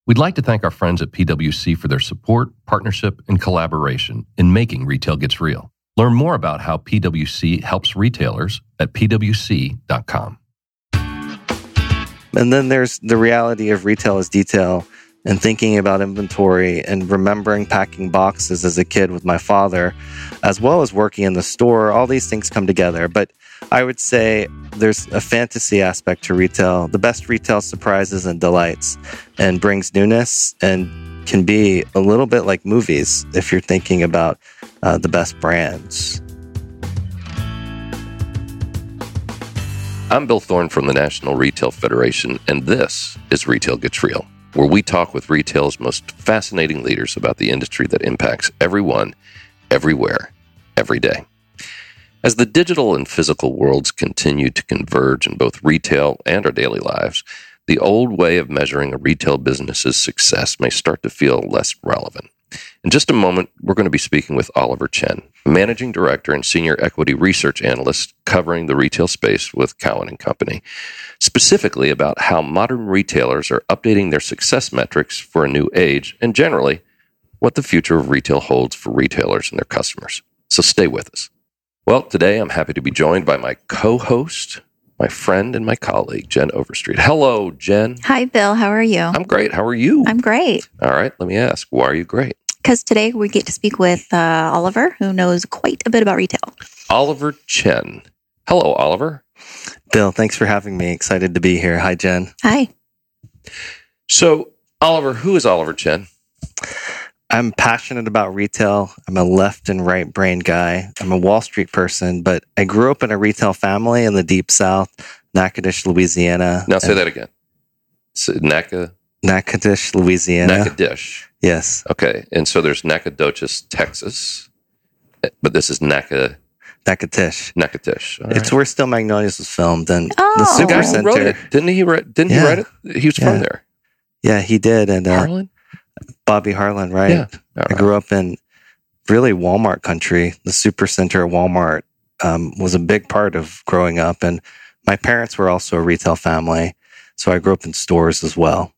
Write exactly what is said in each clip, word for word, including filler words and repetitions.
We'd like to thank our friends at P W C for their support, partnership, and collaboration in making Retail Gets Real. Learn more about how P W C helps retailers at p w c dot com. And then there's the reality of retail as detail and thinking about inventory and remembering packing boxes as a kid with my father, as well as working in the store. All these things come together. But I would say there's a fantasy aspect to retail. The best retail surprises and delights and brings newness and can be a little bit like movies if you're thinking about uh, the best brands. I'm Bill Thorne from the National Retail Federation, and this is Retail Gets Real, where we talk with retail's most fascinating leaders about the industry that impacts everyone, everywhere, every day. As the digital and physical worlds continue to converge in both retail and our daily lives, the old way of measuring a retail business's success may start to feel less relevant. In just a moment, we're going to be speaking with Oliver Chen, Managing Director and Senior Equity Research Analyst covering the retail space with Cowen and Company, specifically about how modern retailers are updating their success metrics for a new age and generally what the future of retail holds for retailers and their customers. So stay with us. Well, today I'm happy to be joined by my co-host, my friend and my colleague, Jen Overstreet. Hello, Jen. Hi, Bill. How are you? I'm great. How are you? I'm great. All right. Let me ask, why are you great? Because today we get to speak with uh, Oliver, who knows quite a bit about retail. Oliver Chen. Hello, Oliver. Bill, thanks for having me. Excited to be here. Hi, Jen. Hi. So, Oliver, who is Oliver Chen? I'm passionate about retail. I'm a left and right brain guy. I'm a Wall Street person, but I grew up in a retail family in the Deep South, Natchitoches, Louisiana. Now say that again. So, Naka, Natchitoches, Louisiana. Natchitoches. Yes. Okay. And so there's Nacogdoches, Texas, but this is Naka, Natchitoches. Natchitoches. All It's right. where Still Magnolias was filmed. And Oh. the The guy Super who wrote Center. it, didn't he write, didn't Yeah. he write it? He was Yeah. from there. Yeah, he did. And uh, Harlan? Bobby Harlan, right? Yeah. All I right. grew up in really Walmart country. The Super Center at Walmart um, was a big part of growing up. And my parents were also a retail family. So I grew up in stores as well.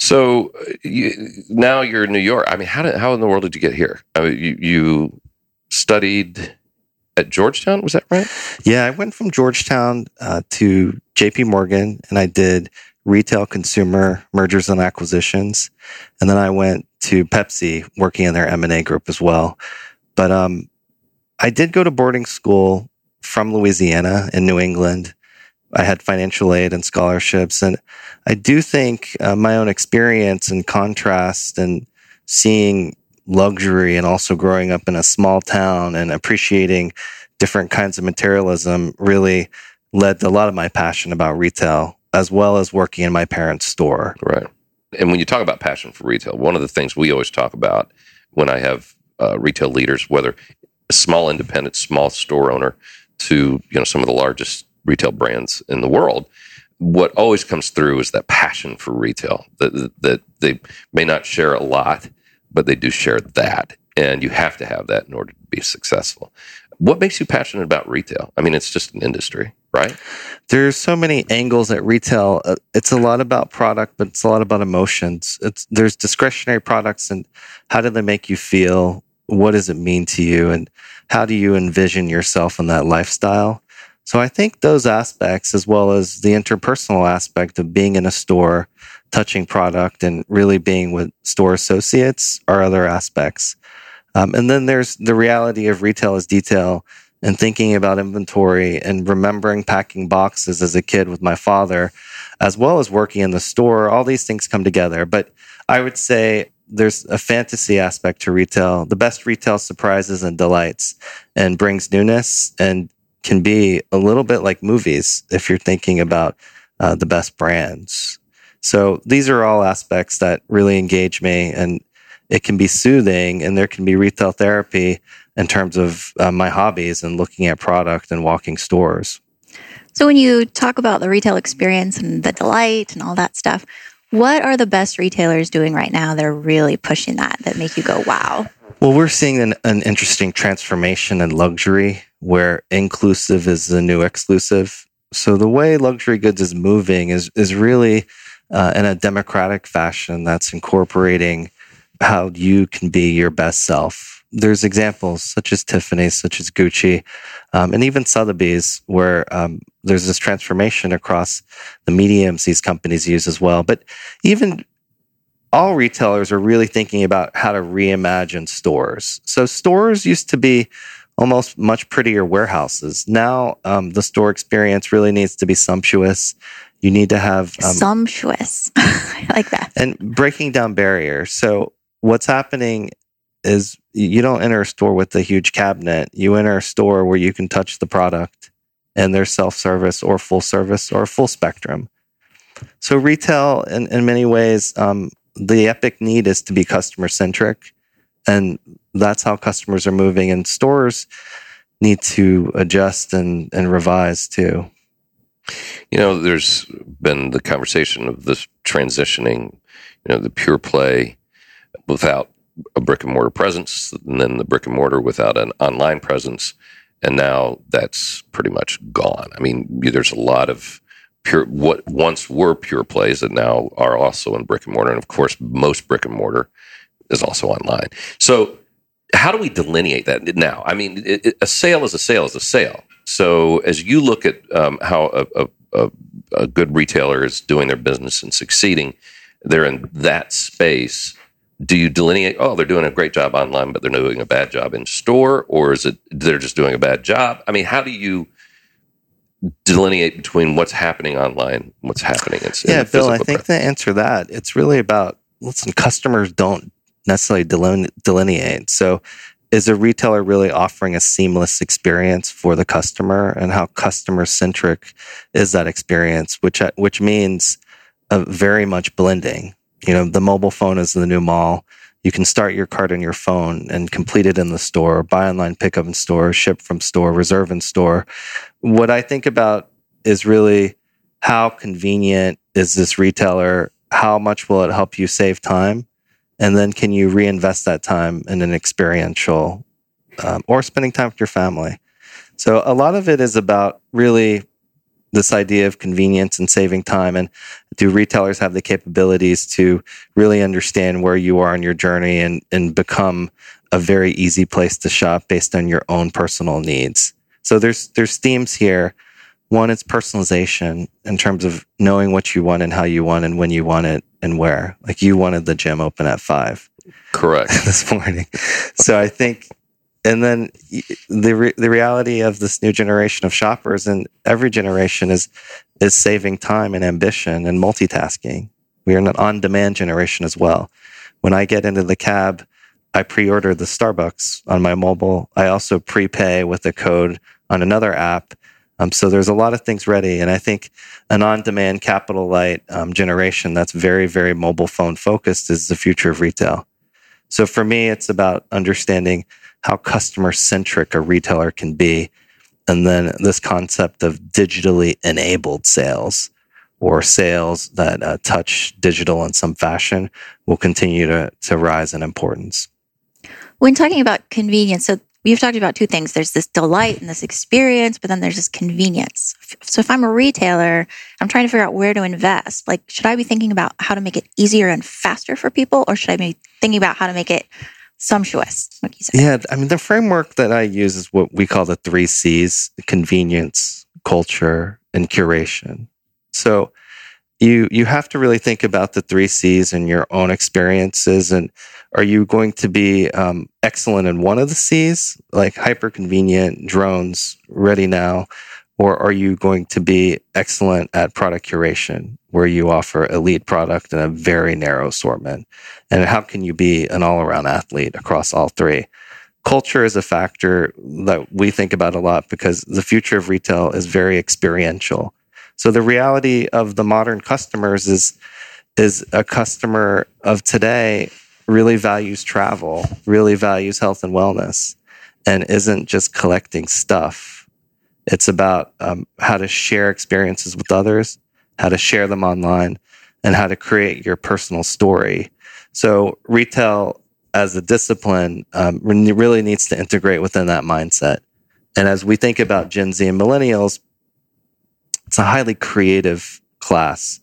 So uh, you, now you're in New York. I mean, how did, how in the world did you get here? I mean, you, you studied at Georgetown, was that right? Yeah, I went from Georgetown uh, to J P Morgan, and I did retail consumer mergers and acquisitions. And then I went to Pepsi, working in their M and A group as well. But um, I did go to boarding school from Louisiana in New England. I had financial aid and scholarships. And I do think uh, my own experience and contrast and seeing luxury and also growing up in a small town and appreciating different kinds of materialism really led to a lot of my passion about retail, as well as working in my parents' store. Right. And when you talk about passion for retail, one of the things we always talk about when I have uh, retail leaders, whether a small independent, small store owner to, you know, some of the largest retail brands in the world, what always comes through is that passion for retail, that, that they may not share a lot, but they do share that. And you have to have that in order to be successful. What makes you passionate about retail? I mean, it's just an industry, right? There's so many angles at retail. Uh, it's a lot about product, but it's a lot about emotions. It's there's discretionary products, and how do they make you feel? What does it mean to you? And how do you envision yourself in that lifestyle? So I think those aspects, as well as the interpersonal aspect of being in a store, touching product, and really being with store associates, are other aspects. Um, and then there's the reality of retail as detail and thinking about inventory and remembering packing boxes as a kid with my father, as well as working in the store. All these things come together. But I would say there's a fantasy aspect to retail. The best retail surprises and delights and brings newness and can be a little bit like movies if you're thinking about uh, the best brands. So these are all aspects that really engage me, and it can be soothing, and there can be retail therapy in terms of uh, my hobbies and looking at product and walking stores. So when you talk about the retail experience and the delight and all that stuff, what are the best retailers doing right now that are really pushing that, that make you go, wow? Well, we're seeing an, an interesting transformation in luxury where inclusive is the new exclusive. So the way luxury goods is moving is, is really uh, in a democratic fashion that's incorporating how you can be your best self. There's examples such as Tiffany's, such as Gucci, um, and even Sotheby's, where um, there's this transformation across the mediums these companies use as well. But even all retailers are really thinking about how to reimagine stores. So stores used to be almost much prettier warehouses. Now um, the store experience really needs to be sumptuous. You need to have um, sumptuous. I like that. And breaking down barriers. So what's happening is you don't enter a store with a huge cabinet. You enter a store where you can touch the product, and there's self-service or full service or full spectrum. So retail, in, in many ways, um, the epic need is to be customer-centric, and that's how customers are moving. And stores need to adjust and, and revise too. You know, there's been the conversation of this transitioning, you know, the pure play without a brick and mortar presence, and then the brick and mortar without an online presence. And now that's pretty much gone. I mean, there's a lot of pure, what once were pure plays that now are also in brick and mortar. And of course, most brick and mortar is also online. So how do we delineate that now? I mean, it, it, a sale is a sale is a sale. So as you look at um, how a, a, a good retailer is doing their business and succeeding, they're in that space. Do you delineate, oh, they're doing a great job online, but they're doing a bad job in store? Or is it they're just doing a bad job? I mean, how do you delineate between what's happening online and what's happening in, yeah, in the Bill, I physical think to answer that, it's really about, listen, customers don't necessarily deline- delineate. So is a retailer really offering a seamless experience for the customer, and how customer-centric is that experience, which which means uh, very much blending. You know, the mobile phone is the new mall. You can start your cart on your phone and complete it in the store, buy online, pick up in store, ship from store, reserve in store. What I think about is really how convenient is this retailer? How much will it help you save time? And then can you reinvest that time in an experiential um, or spending time with your family? So a lot of it is about really this idea of convenience and saving time. And do retailers have the capabilities to really understand where you are on your journey and, and become a very easy place to shop based on your own personal needs? So there's there's themes here. One is personalization in terms of knowing what you want and how you want and when you want it and where. Like you wanted the gym open at five. Correct. This morning. So I think, and then the re- the reality of this new generation of shoppers, and every generation, is is saving time and ambition and multitasking. We are an on-demand generation as well. When I get into the cab, I pre-order the Starbucks on my mobile. I also prepay with a code on another app. Um, so there's a lot of things ready. And I think an on-demand capital light um, generation that's very, very mobile phone focused is the future of retail. So for me, it's about understanding how customer centric a retailer can be. And then this concept of digitally enabled sales, or sales that uh, touch digital in some fashion, will continue to, to rise in importance. When talking about convenience, so we've talked about two things. There's this delight and this experience, but then there's this convenience. So if I'm a retailer, I'm trying to figure out where to invest. Like, should I be thinking about how to make it easier and faster for people, or should I be thinking about how to make it sumptuous, like you said? Yeah, I mean, the framework that I use is what we call the three C's: convenience, culture, and curation. So you you have to really think about the three C's in your own experiences. And are you going to be um, excellent in one of the C's, like hyper convenient, drones, ready now? Or are you going to be excellent at product curation, where you offer elite product in a very narrow assortment? And how can you be an all-around athlete across all three? Culture is a factor that we think about a lot, because the future of retail is very experiential. So the reality of the modern customers is, is a customer of today really values travel, really values health and wellness, and isn't just collecting stuff. It's about um, how to share experiences with others, how to share them online, and how to create your personal story. So retail as a discipline um, really needs to integrate within that mindset. And as we think about Gen Z and millennials, it's a highly creative class.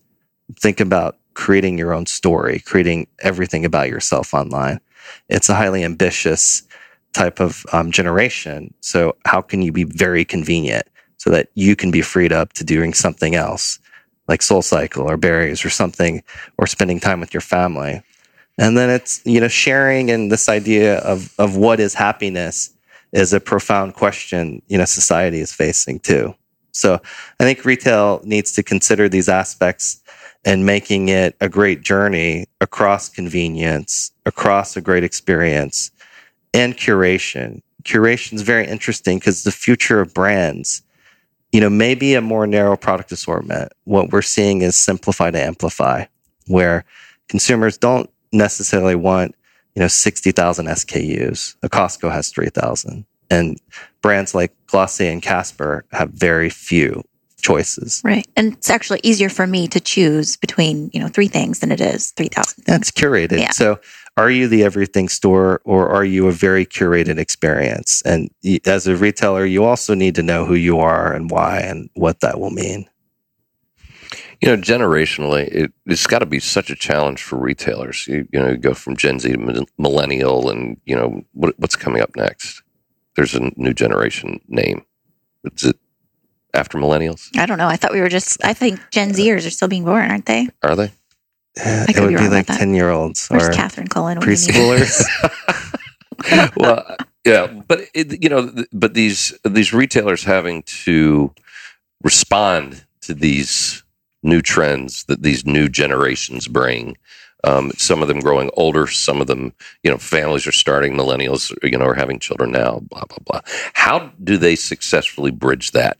think about creating your own story, creating everything about yourself online. It's a highly ambitious type of um, generation. So how can you be very convenient so that you can be freed up to doing something else like SoulCycle or Berries or something, or spending time with your family? And then it's, you know, sharing, and this idea of, of what is happiness is a profound question, you know, society is facing too. So I think retail needs to consider these aspects and making it a great journey across convenience, across a great experience, and curation. Curation is very interesting because the future of brands, you know, maybe a more narrow product assortment. What we're seeing is simplify to amplify, where consumers don't necessarily want, you know, sixty thousand S K Us. A Costco has three thousand. And brands like Glossier and Casper have very few choices. Right. And it's actually easier for me to choose between, you know, three things than it is three thousand. That's curated. Yeah. So are you the everything store, or are you a very curated experience? And as a retailer, you also need to know who you are and why and what that will mean. You know, generationally, it, it's got to be such a challenge for retailers. You, you know, you go from Gen Z to millennial, and, you know, what, what's coming up next? There's a new generation name. Is it after millennials? I don't know. I thought we were just, I think Gen Zers are still being born, aren't they? Are they? Uh, could it would be be wrong like about that. ten-year-olds Where's or Catherine Cullen? when you need her? preschoolers. Well, yeah, but it, you know, th- but these these retailers having to respond to these new trends that these new generations bring. Um, some of them growing older, some of them, you know, families are starting, millennials, you know, are having children now, blah, blah, blah. How do they successfully bridge that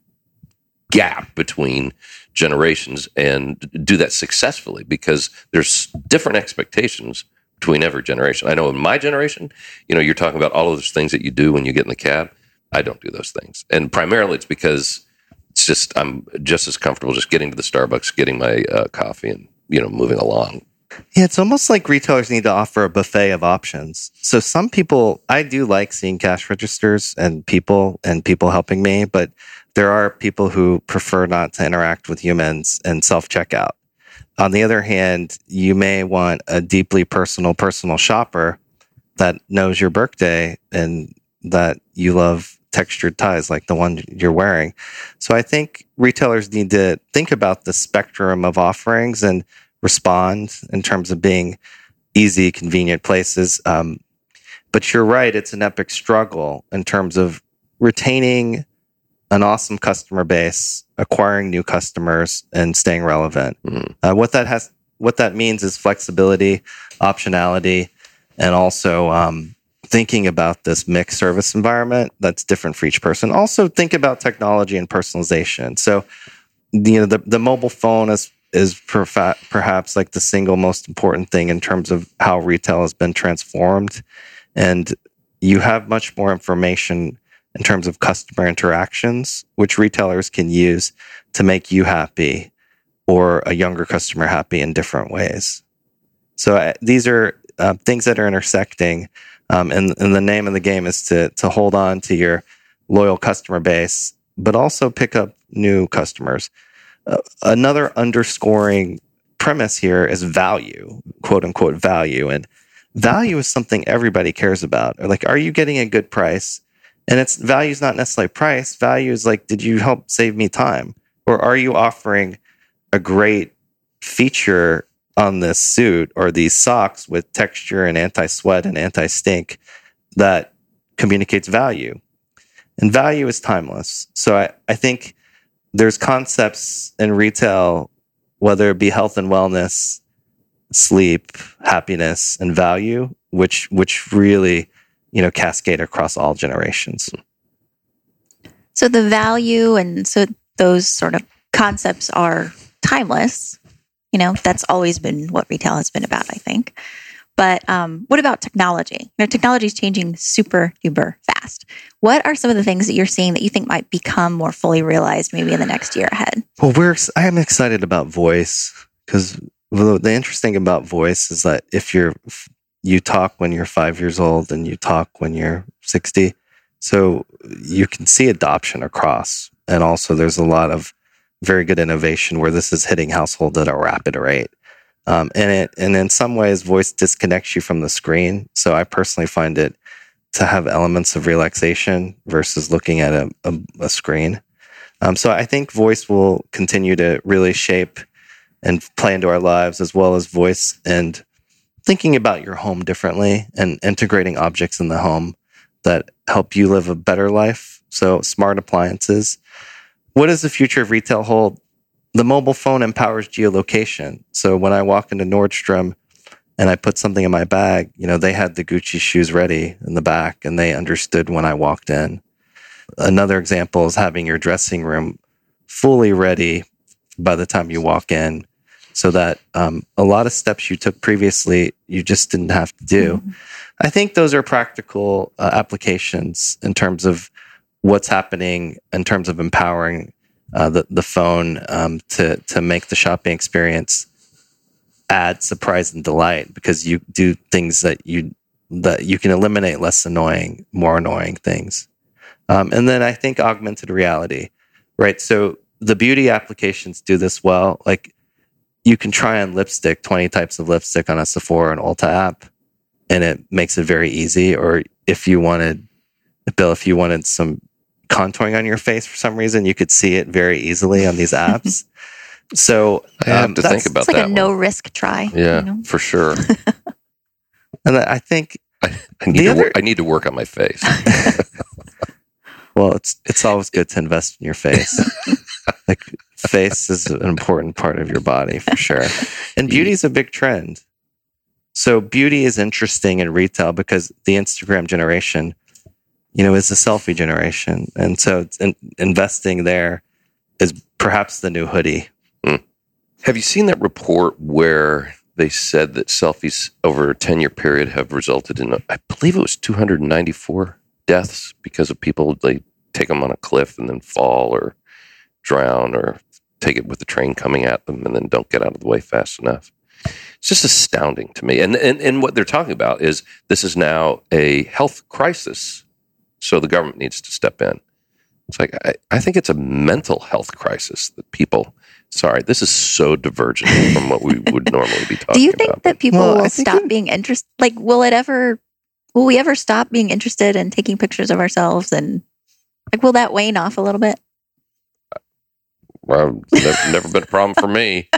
gap between generations and do that successfully? Because there's different expectations between every generation. I know in my generation, you know, you're talking about all of those things that you do when you get in the cab. I don't do those things. And primarily it's because it's just, I'm just as comfortable just getting to the Starbucks, getting my uh, coffee and, you know, moving along. Yeah, it's almost like retailers need to offer a buffet of options. So some people, I do like seeing cash registers and people and people helping me, but there are people who prefer not to interact with humans and self-checkout. On the other hand, you may want a deeply personal, personal shopper that knows your birthday and that you love textured ties like the one you're wearing. So I think retailers need to think about the spectrum of offerings and respond in terms of being easy, convenient places. Um, but you're right, it's an epic struggle in terms of retaining an awesome customer base, acquiring new customers, and staying relevant. Mm-hmm. Uh, what that has, what that means is flexibility, optionality, and also um, thinking about this mixed service environment that's different for each person. Also, think about technology and personalization. So, you know, the the mobile phone is is perfa- perhaps like the single most important thing in terms of how retail has been transformed, and you have much more information in terms of customer interactions, which retailers can use to make you happy or a younger customer happy in different ways. So uh, these are uh, things that are intersecting, um, and, and the name of the game is to to hold on to your loyal customer base, but also pick up new customers. Uh, another underscoring premise here is value, quote unquote value, and value is something everybody cares about. Like, are you getting a good price? And it's value is not necessarily price. Value is like, did you help save me time? Or are you offering a great feature on this suit or these socks with texture and anti-sweat and anti-stink that communicates value? And value is timeless. So I, I think there's concepts in retail, whether it be health and wellness, sleep, happiness, and value, which which really, you know, cascade across all generations. So the value and so those sort of concepts are timeless. You know, that's always been what retail has been about, I think. But um, what about technology? You know, technology is changing super duper fast. What are some of the things that you're seeing that you think might become more fully realized maybe in the next year ahead? Well, we're I am excited about voice because the, the interesting about voice is that if you're you talk when you're five years old and you talk when you're sixty, so you can see adoption across, and also there's a lot of very good innovation where this is hitting households at a rapid rate. Um, and it, and in some ways, voice disconnects you from the screen. So I personally find it to have elements of relaxation versus looking at a, a, a screen. Um, so I think voice will continue to really shape and play into our lives, as well as voice and thinking about your home differently and integrating objects in the home that help you live a better life. So smart appliances. What does the future of retail hold? The mobile phone empowers geolocation. So when I walk into Nordstrom and I put something in my bag, you know, they had the Gucci shoes ready in the back and they understood when I walked in. Another example is having your dressing room fully ready by the time you walk in, so that um, a lot of steps you took previously, you just didn't have to do. Mm-hmm. I think those are practical uh, applications in terms of what's happening in terms of empowering uh, the, the phone um, to, to make the shopping experience add surprise and delight, because you do things that you, that you can eliminate less annoying, more annoying things. Um, and then I think augmented reality, right? So the beauty applications do this well. Like, you can try on lipstick, twenty types of lipstick on a Sephora and Ulta app, and it makes it very easy. Or if you wanted, Bill, if you wanted some contouring on your face for some reason, you could see it very easily on these apps. So I have um, to think about it's like that. It's like a no risk try. Yeah, you know? for sure. And I think I, I, need to other, wor- I need to work on my face. Well, it's it's always good to invest in your face. Like, face is an important part of your body for sure. And beauty is a big trend. So beauty is interesting in retail because the Instagram generation, you know, is a selfie generation. And so in, investing there is perhaps the new hoodie. Mm. Have you seen that report where they said that selfies over a ten-year period have resulted in, I believe it was two hundred ninety-four deaths because of people, they take them on a cliff and then fall or drown, or take it with the train coming at them and then don't get out of the way fast enough. It's just astounding to me. And, and and what they're talking about is this is now a health crisis, so the government needs to step in. It's like, I, I think it's a mental health crisis that people, sorry, this is so divergent from what we would normally be talking about. Do you think about, that people well, will stop it, being interested? Like, will it ever, will we ever stop being interested in taking pictures of ourselves? And like, will that wane off a little bit? Well, it's never been a problem for me.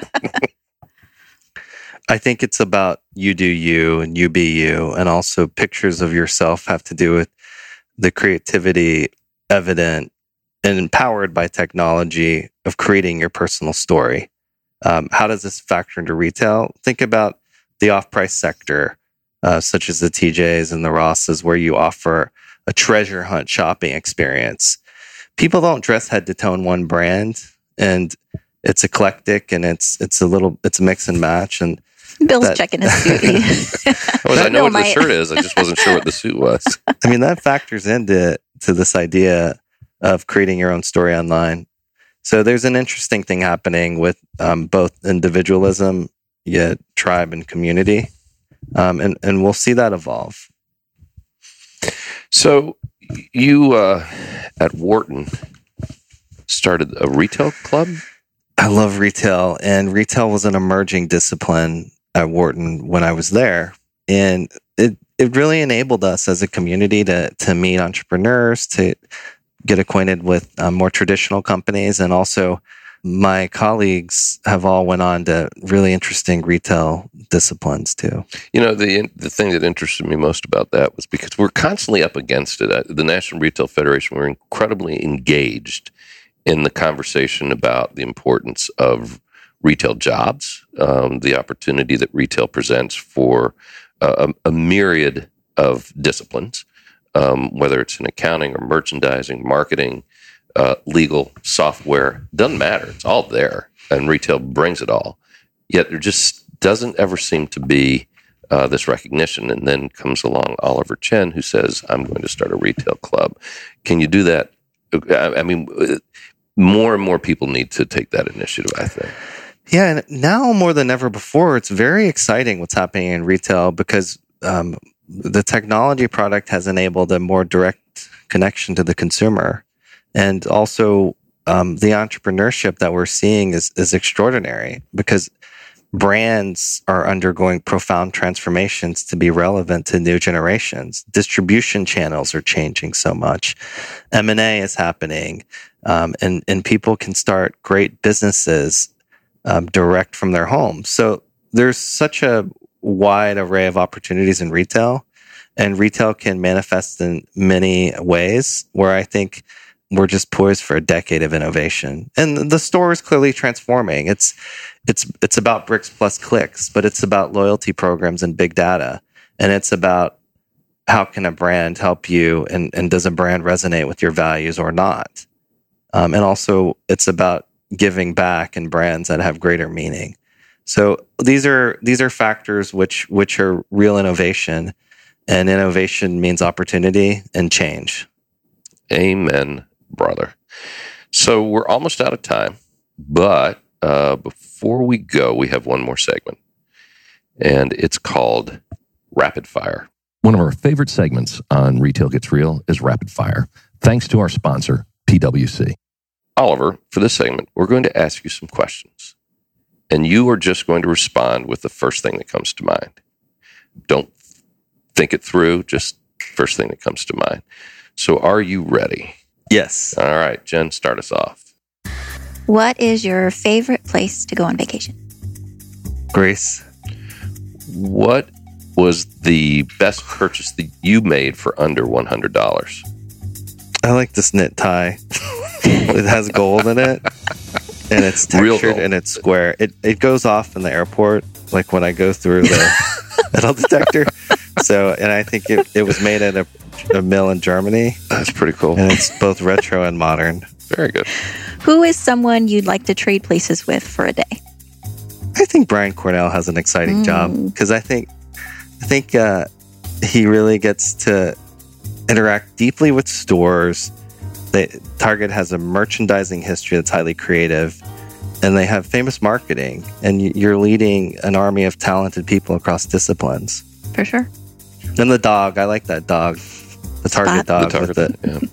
I think it's about you do you and you be you. And also pictures of yourself have to do with the creativity evident and empowered by technology of creating your personal story. Um, how does this factor into retail? Think about the off-price sector, uh, such as the T Js and the Rosses, where you offer a treasure hunt shopping experience. People don't dress head to toe in one brand, and it's eclectic, and it's it's a little it's a mix and match. And Bill's that, checking his suit. well, I know what the shirt is. I just wasn't sure what the suit was. I mean, that factors into to this idea of creating your own story online. So there's an interesting thing happening with um, both individualism, yet tribe and community, um, and and we'll see that evolve. So you uh, at Wharton started a retail club? I love retail, and retail was an emerging discipline at Wharton when I was there. And it, it really enabled us as a community to to meet entrepreneurs, to get acquainted with um, more traditional companies. And also my colleagues have all went on to really interesting retail disciplines too. You know, the the thing that interested me most about that was because we're constantly up against it. The National Retail Federation, we're incredibly engaged in the conversation about the importance of retail jobs, um, the opportunity that retail presents for uh, a, a myriad of disciplines, um, whether it's in accounting or merchandising, marketing, uh, legal, software, doesn't matter. It's all there, and retail brings it all. Yet there just doesn't ever seem to be uh, this recognition. And then comes along Oliver Chen, who says, I'm going to start a retail club. Can you do that? I, I mean, more and more people need to take that initiative, I think. Yeah, and now more than ever before, it's very exciting what's happening in retail because um, the technology product has enabled a more direct connection to the consumer. And also, um, the entrepreneurship that we're seeing is, is extraordinary because brands are undergoing profound transformations to be relevant to new generations. Distribution channels are changing so much. M and A is happening, um, and, and people can start great businesses um, direct from their homes. So there's such a wide array of opportunities in retail, and retail can manifest in many ways where I think we're just poised for a decade of innovation. And the store is clearly transforming. It's it's it's about bricks plus clicks, but it's about loyalty programs and big data. And it's about how can a brand help you, and, and does a brand resonate with your values or not? Um, and also, it's about giving back in brands that have greater meaning. So these are these are factors which which are real innovation, and innovation means opportunity and change. Amen, brother. So we're almost out of time, but uh, before we go, we have one more segment, and it's called Rapid Fire. One of our favorite segments on Retail Gets Real is Rapid Fire, thanks to our sponsor, P W C. Oliver, for this segment, we're going to ask you some questions, and you are just going to respond with the first thing that comes to mind. Don't think it through, just first thing that comes to mind. So are you ready? Yes. All right, Jen, start us off. What is your favorite place to go on vacation? Greece. What was the best purchase that you made for under one hundred dollars? I like this knit tie. It has gold in it, and it's textured and it's square. It it goes off in the airport, like when I go through the metal detector. So, and I think it, it was made at a, a mill in Germany. That's pretty cool. And it's both retro and modern. Very good. Who is someone you'd like to trade places with for a day? I think Brian Cornell has an exciting Mm. job because I think I think uh, he really gets to interact deeply with stores. They, Target has a merchandising history that's highly creative, and they have famous marketing, and you're leading an army of talented people across disciplines. For sure. And the dog, I like that dog. The Target Spot. dog. The with Target, it.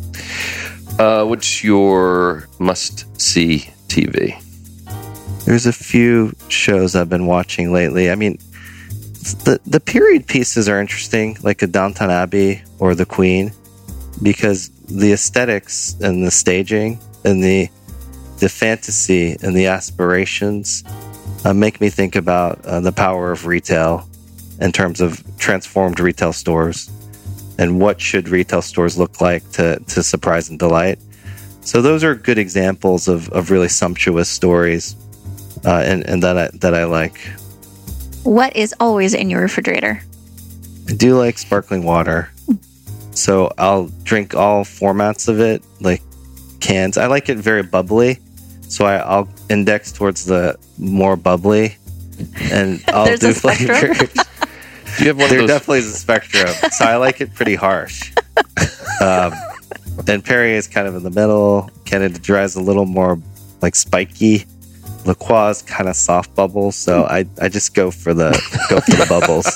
yeah. Uh, what's your must-see T V? There's a few shows I've been watching lately. I mean, the the period pieces are interesting, like a Downton Abbey or The Queen, because the aesthetics and the staging and the the fantasy and the aspirations uh, make me think about uh, the power of retail in terms of transformed retail stores and what should retail stores look like to to surprise and delight. So those are good examples of, of really sumptuous stories, uh, and and that I, that I like. What is always in your refrigerator? I do like sparkling water, so I'll drink all formats of it, like cans. I like it very bubbly, so I, I'll index towards the more bubbly, and I'll There's do a spectrum. flavors. Do you have one There of those? definitely is a spectrum, so I like it pretty harsh. Um, and Perrier is kind of in the middle. Canada Dry is a little more like spiky. La Croix is kind of soft bubbles, so I, I just go for the go for the bubbles.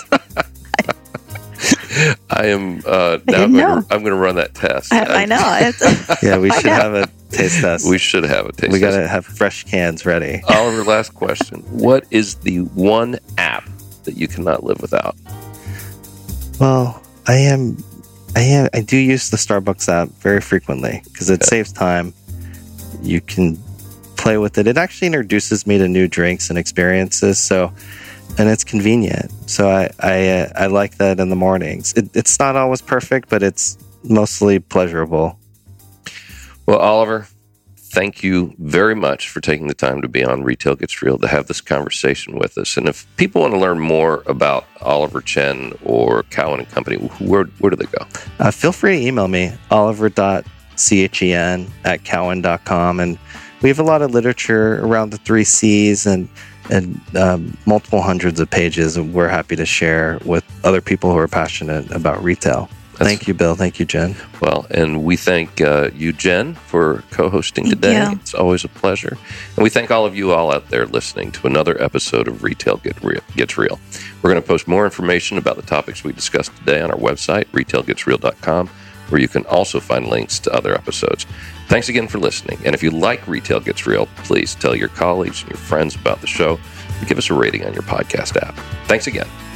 I am uh, now. didn't I'm going, know. to, I'm going to run that test. I, I know. It's- Yeah, we I should know. have a taste test. We should have a taste. We got test. to have fresh cans ready. Oliver, last question. What is the one app that you cannot live without? Well, I am, I am, I do use the Starbucks app very frequently because it Yeah. saves time. You can play with it. It actually introduces me to new drinks and experiences. So, and it's convenient. So I, I, uh, I like that in the mornings. It, it's not always perfect, but it's mostly pleasurable. Well, Oliver, thank you very much for taking the time to be on Retail Gets Real to have this conversation with us. And if people want to learn more about Oliver Chen or Cowan and Company, where where do they go? Uh, feel free to email me, oliver dot chen at cowan dot com. And we have a lot of literature around the three C's and, and um, multiple hundreds of pages. And we're happy to share with other people who are passionate about retail. That's- Thank you, Bill. Thank you, Jen. Well, and we thank uh, you, Jen, for co-hosting Thank today. you. It's always a pleasure. And we thank all of you all out there listening to another episode of Retail Get Real, Gets Real. We're going to post more information about the topics we discussed today on our website, retail gets real dot com, where you can also find links to other episodes. Thanks again for listening. And if you like Retail Gets Real, please tell your colleagues and your friends about the show and give us a rating on your podcast app. Thanks again.